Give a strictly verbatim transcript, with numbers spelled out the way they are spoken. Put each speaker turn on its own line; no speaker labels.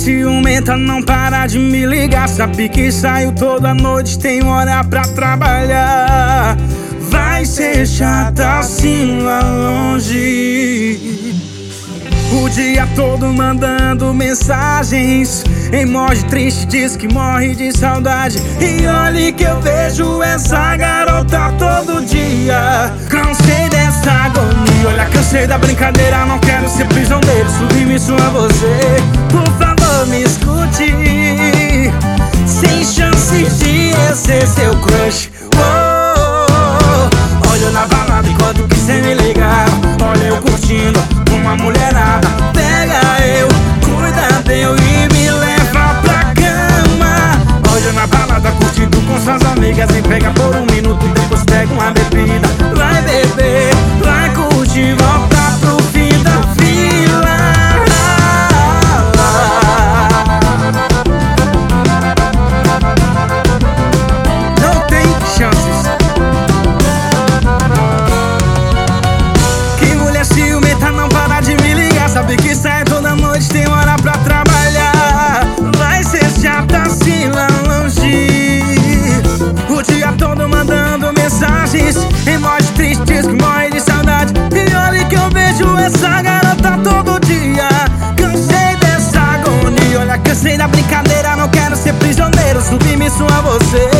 ciumenta, não para de me ligar. Sabe que saio toda noite, tenho hora pra trabalhar. Vai ser chata assim lá longe, o dia todo mandando mensagens. Emoji triste, diz que morre de saudade. E olhe que eu vejo essa garota todo dia. Cansei dessa agonia, olha, cansei da brincadeira. Não quero ser prisioneiro, submisso a você. Por favor, me escute, sem chances de eu ser seu crush. Oh, olho na balada enquanto que cê me liga. Olha eu curtindo uma mulherada. Pega eu, cuida de eu e me leva pra cama. Olho na balada curtindo com suas amigas. Me pega por um minuto, depois pega uma bebida. Vai beber, vai curtir, volta pro fim da fila. Não tem chances. Que mulher ciumenta, não para de me ligar. Sabe que sai toda noite, tem hora pra trabalhar. Vai ser chata assim lá longe, o dia todo mandando mensagens. Emoji tristes que morre de saudade. E olha que eu vejo essa garota todo dia. Cansei dessa agonia, olha, cansei da brincadeira. Não quero ser prisioneiro, submisso a você.